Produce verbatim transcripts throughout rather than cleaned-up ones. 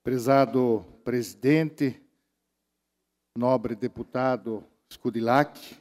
Prezado presidente, nobre deputado Scudilacci,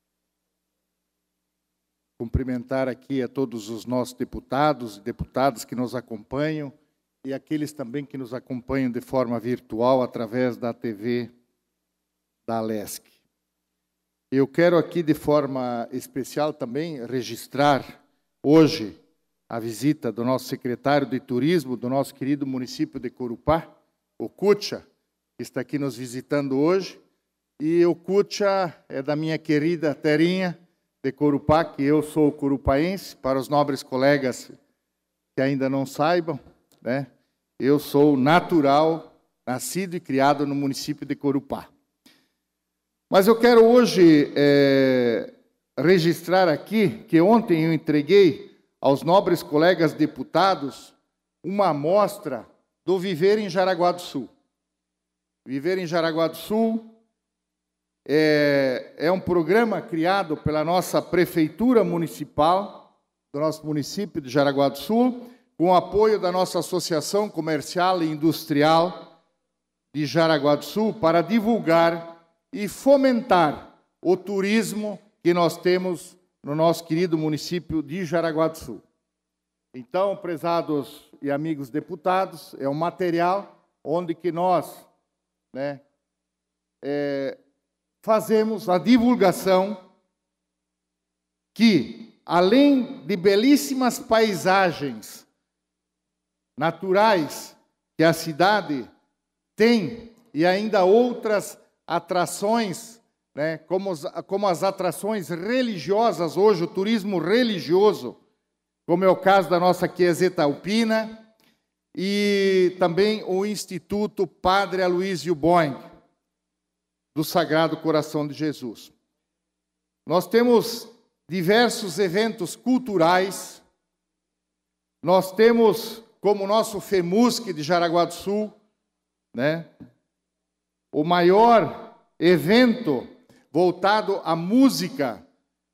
cumprimentar aqui a todos os nossos deputados e deputadas que nos acompanham e aqueles também que nos acompanham de forma virtual através da T V da Alesc. Eu quero aqui de forma especial também registrar hoje a visita do nosso secretário de Turismo do nosso querido município de Corupá, o Cucha, que está aqui nos visitando hoje. E o Cucha é da minha querida terrinha de Corupá, que eu sou corupaense, para os nobres colegas que ainda não saibam, né? Eu sou natural, nascido e criado no município de Corupá. Mas eu quero hoje é, registrar aqui que ontem eu entreguei aos nobres colegas deputados uma amostra do Viver em Jaraguá do Sul. Viver em Jaraguá do Sul é, é um programa criado pela nossa prefeitura municipal, do nosso município de Jaraguá do Sul, com o apoio da nossa Associação Comercial e Industrial de Jaraguá do Sul, para divulgar e fomentar o turismo que nós temos no nosso querido município de Jaraguá do Sul. Então, prezados e amigos deputados, é um material onde que nós né, é, fazemos a divulgação que, além de belíssimas paisagens naturais que a cidade tem e ainda outras atrações, né, como, como as atrações religiosas hoje, o turismo religioso, como é o caso da nossa Chiesetta Alpina, e também o Instituto Padre Aloysio Boing, do Sagrado Coração de Jesus. Nós temos diversos eventos culturais, nós temos, como o nosso FEMUSC de Jaraguá do Sul, né, o maior evento voltado à música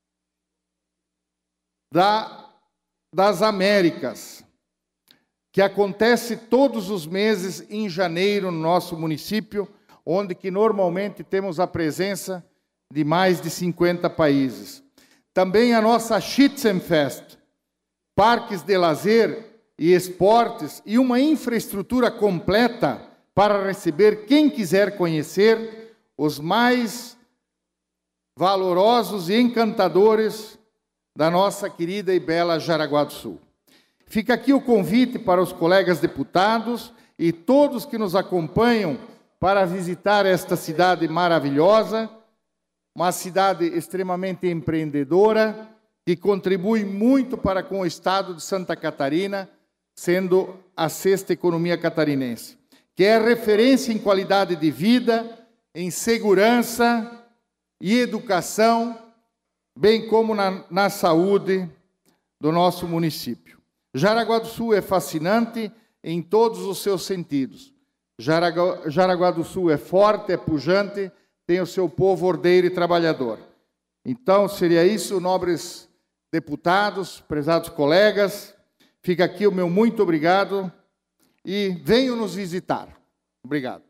da, das Américas, que acontece todos os meses em janeiro no nosso município, onde que normalmente temos a presença de mais de cinquenta países. Também a nossa Schützenfest, parques de lazer e esportes e uma infraestrutura completa para receber quem quiser conhecer os mais valorosos e encantadores da nossa querida e bela Jaraguá do Sul. Fica aqui o convite para os colegas deputados e todos que nos acompanham para visitar esta cidade maravilhosa, uma cidade extremamente empreendedora, que contribui muito para com o estado de Santa Catarina, sendo a sexta economia catarinense, que é referência em qualidade de vida, em segurança e educação, bem como na, na saúde do nosso município. Jaraguá do Sul é fascinante em todos os seus sentidos. Jaraguá, Jaraguá do Sul é forte, é pujante, tem o seu povo ordeiro e trabalhador. Então, seria isso, nobres deputados, prezados colegas. Fica aqui o meu muito obrigado e venham nos visitar. Obrigado.